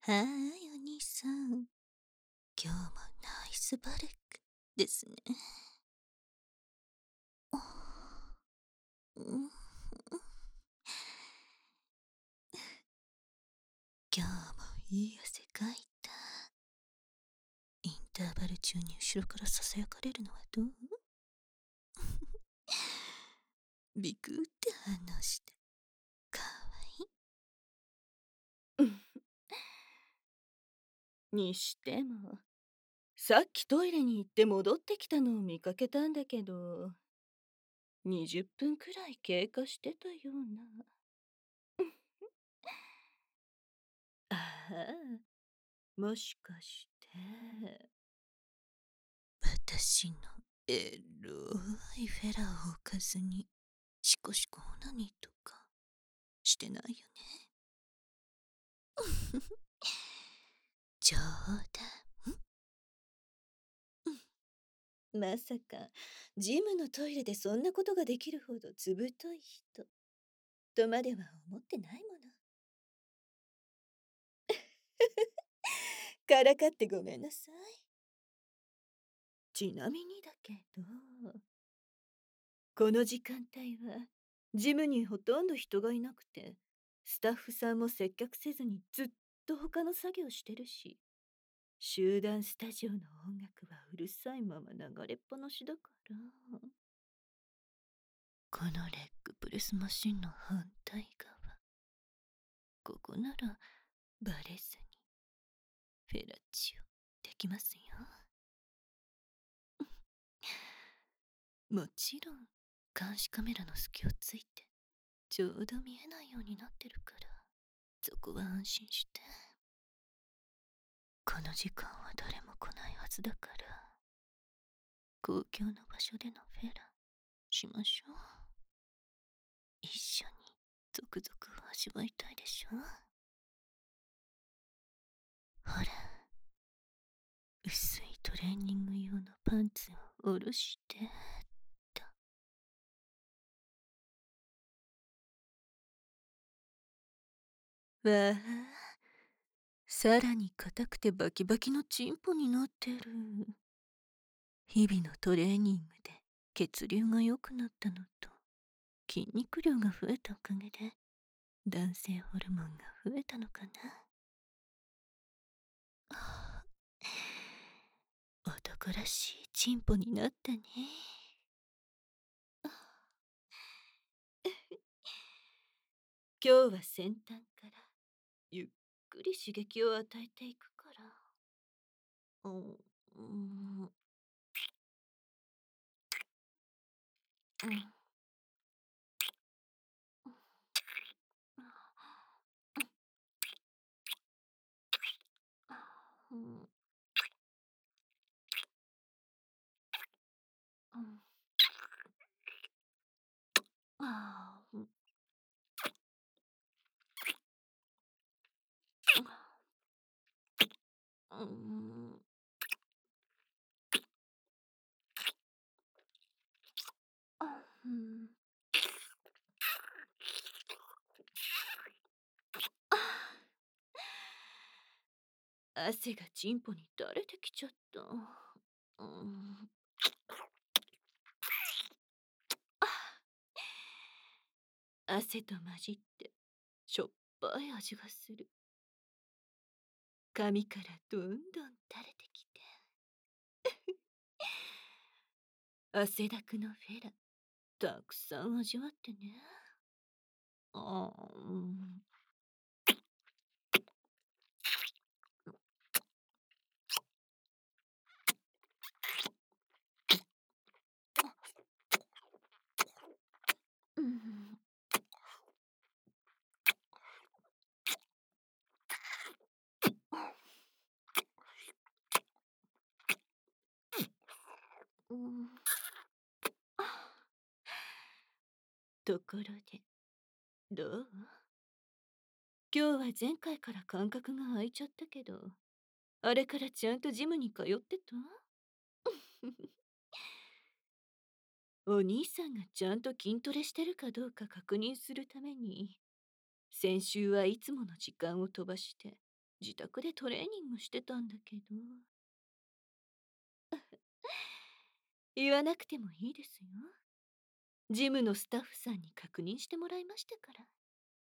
はーい、お兄さん。今日もナイスバルクですね。うん今日もいい汗かいた。インターバル中に後ろから囁かれるのはどう？ビクって反応して。かわにしても、さっきトイレに行って戻ってきたのを見かけたんだけど、20分くらい経過してたような。ああ、もしかして。 いい。私のエロいフェラを置かずに、シコシコオナニーとかしてないよね。冗談。 まさか、ジムのトイレでそんなことができるほどずぶとい人、とまでは思ってないもの。からかってごめんなさい。ちなみにだけど、この時間帯は、ジムにほとんど人がいなくて、スタッフさんも接客せずにずっと他の作業してるし、集団スタジオの音楽はうるさいまま流れっぱなしだから。 このレッグプレスマシンの反対側。ここならバレずにフェラチオできますよ。もちろん監視カメラの隙をついてちょうど見えないようになってるから、そこは安心して。この時間は誰も来ないはずだから、公共の場所でのフェラしましょう。一緒に続々を味わいたいでしょ。ほら、薄いトレーニング用のパンツを下ろしてと。わあ、さらに硬くてバキバキのチンポになってる。日々のトレーニングで血流が良くなったのと筋肉量が増えたおかげで男性ホルモンが増えたのかな。ああ、男らしいチンポになったね。 今日は先端からゆっくり刺激を与えていくから。 うん、うん、うん、うん、ああ、うん、うん、うん。 汗がチンポに垂れてきちゃった。 うん、 汗と混じってしょっぱい味がする。髪からどんどん垂れてきて。汗だくのフェラ、たくさん味わってね。 ああ、うん。うん、うん。 ところで、どう？今日は前回から間隔が空いちゃったけど、あれからちゃんとジムに通ってた？お兄さんがちゃんと筋トレしてるかどうか確認するために、先週はいつもの時間を飛ばして、 自宅でトレーニングしてたんだけど。言わなくてもいいですよ。ジムのスタッフさんに確認してもらいましたから。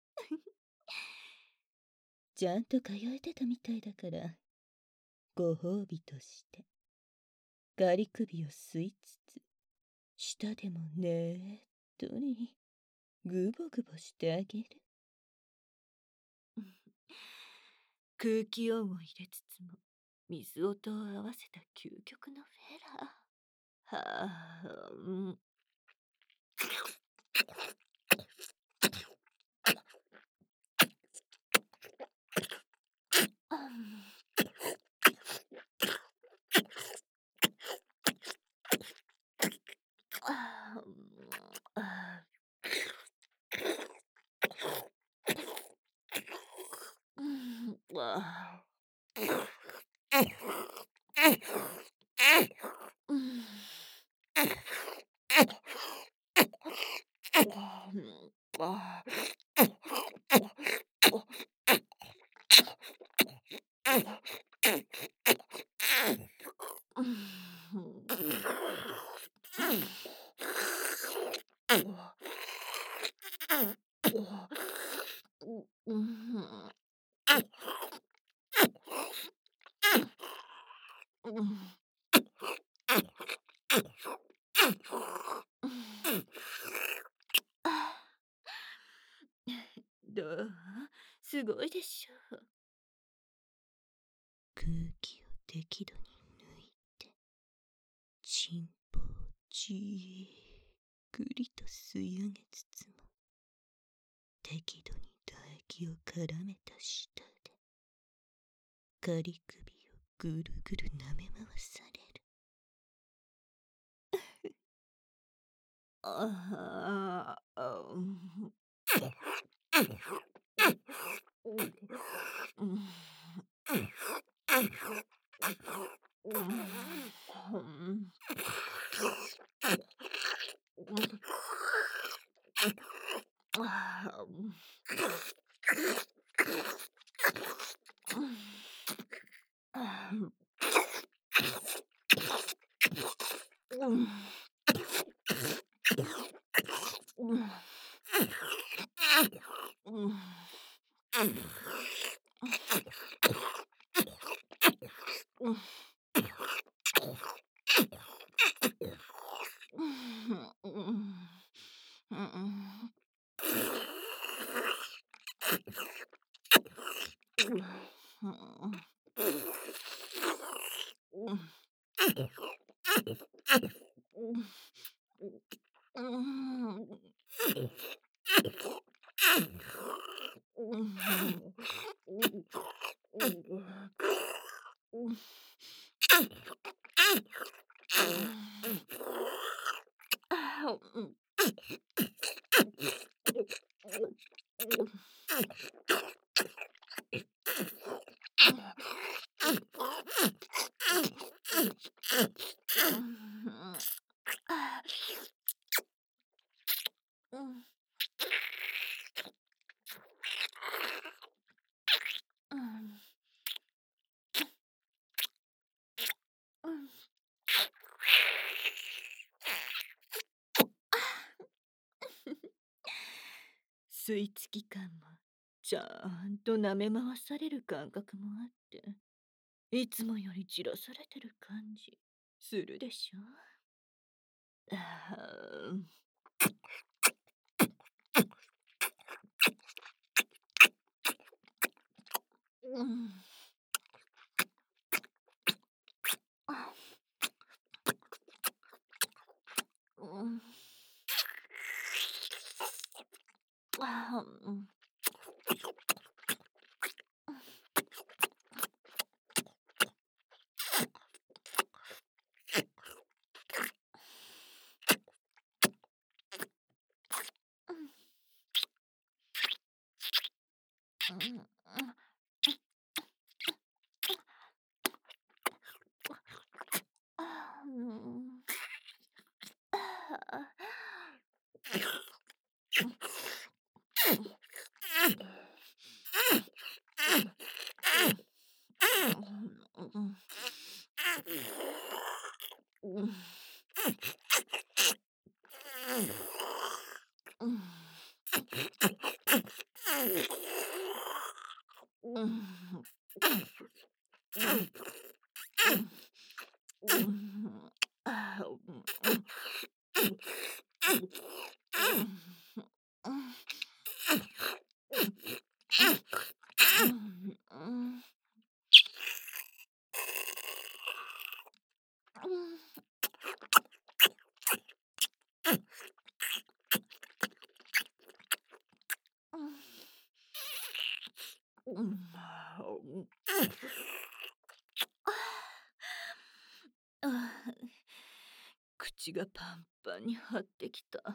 ちゃんと通えてたみたいだから、ご褒美として、ガリ首を吸いつつ、舌でもねーっとに、グボグボしてあげる。 空気音を入れつつも、水音を合わせた究極のフェラー。はあ、どう？すごいでしょ。 空気を適度に抜いて、チンポをじっくりと吸い上げつつも、適度に唾液を絡めた舌で、ガリ首をぐるぐる舐め回される。 ああ、吸い付き感もちゃんと舐め回される感覚もあって、いつもよりじらされてる感じするでしょ。 口がパンパンに張ってきた。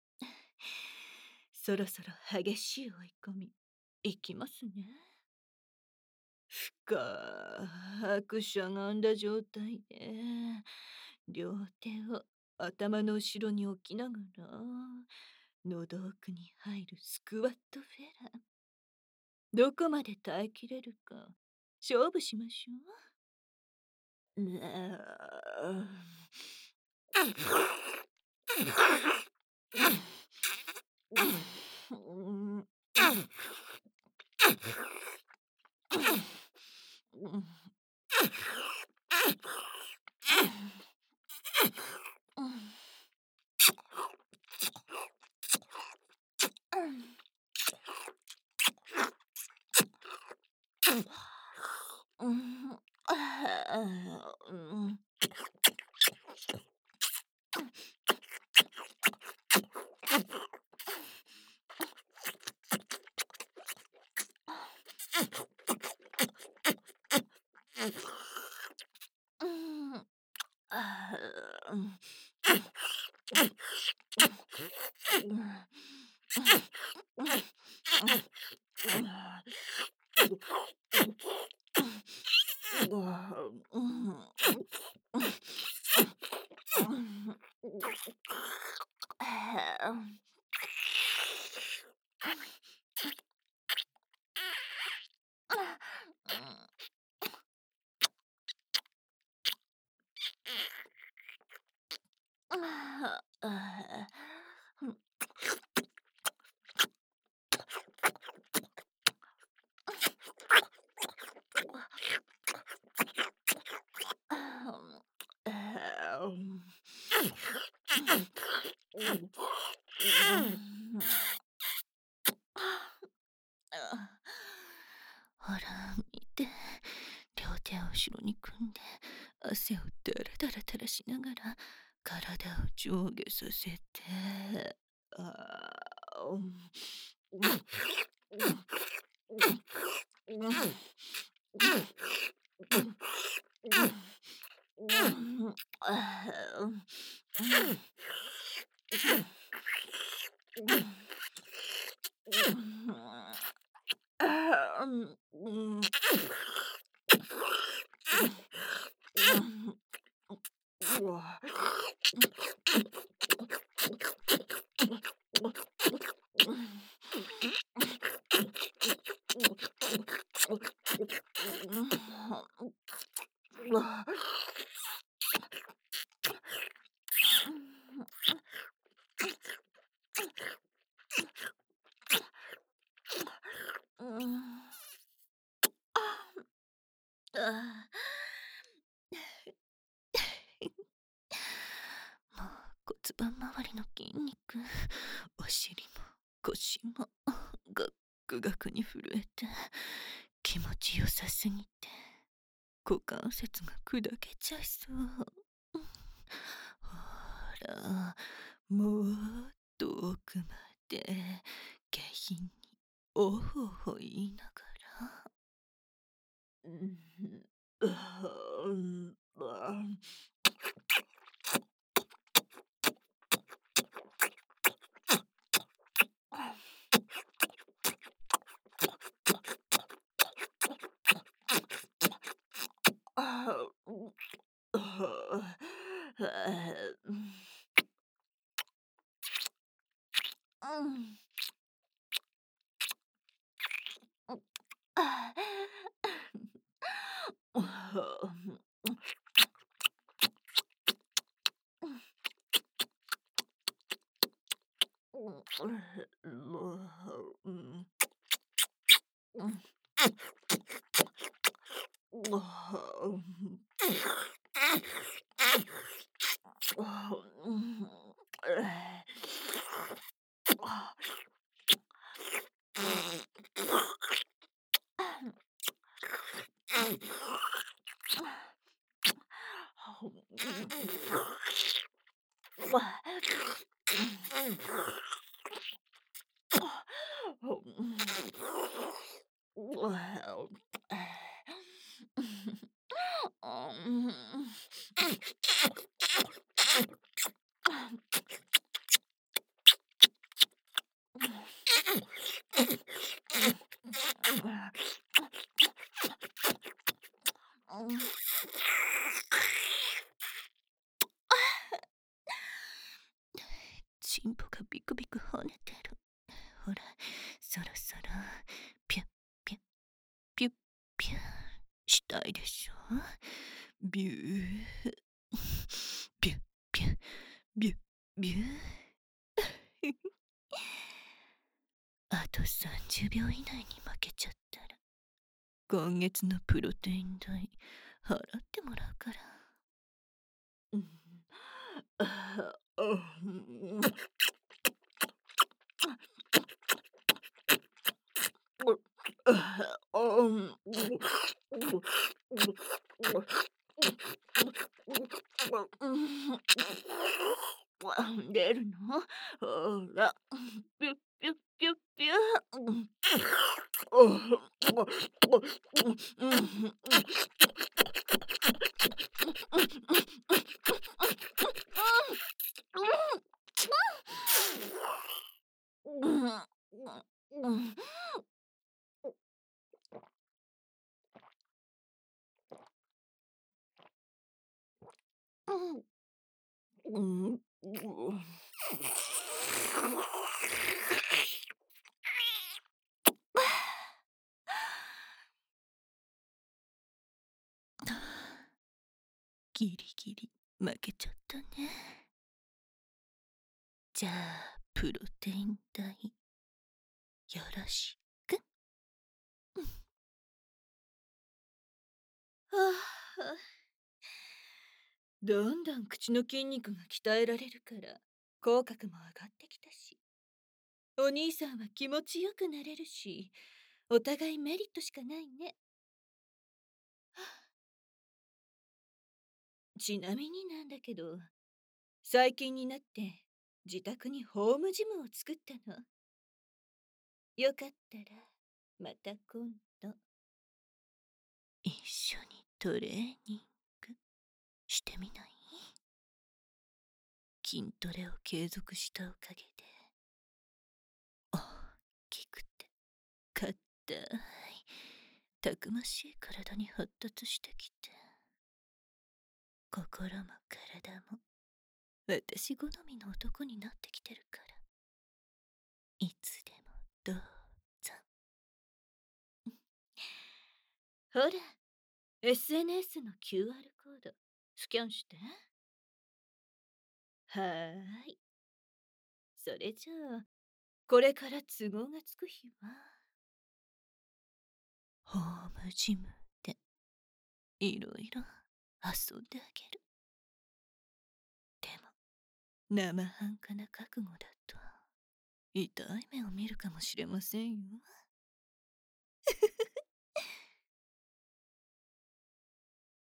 そろそろ激しい追い込み、いきますね。深くしゃがんだ状態で、両手を頭の後ろに置きながら、喉奥に入るスクワットフェラ。どこまで耐えきれるか、勝負しましょう。 ほら、見て。両手を後ろに組んで、汗をダラダラ垂らしながら、体を上下させて。もう骨盤周りの筋肉、お尻も腰もガックガクに震えて、気持ちよさすぎて股関節が砕けちゃいそう。ほら、もっと奥まで下品におほほ言いながら。 チンポがビクビク跳ねてる。ほら、そろそろ、ピュッピュッ、ピュッピュッ、したいでしょ？ビュー、ピュッピュッ、ビュッビュー。あと30秒以内に負けちゃったら、今月のプロテイン代、払ってもらうから。出るの？ほら、ピュッピュッピュッピュギリギリ負けちゃったね。じゃあ、プロテイン代、よろしく。 はあ、どんどん口の筋肉が鍛えられるから口角も上がってきたし、お兄さんは気持ちよくなれるし、お互いメリットしかないね。ちなみになんだけど、最近になって自宅にホームジムを作ったの。よかったらまた今度一緒にトレーニングしてみない？筋トレを継続したおかげで、大きくて硬い、たくましい体に発達してきて、心も体も私好みの男になってきてるから、いつでもどうぞ。 ほら、SNS の QR コードスキャンして。はーい。それじゃあ、これから都合がつく日はホームジムでいろいろ遊んであげる。でも生半可な覚悟だと痛い目を見るかもしれませんよ。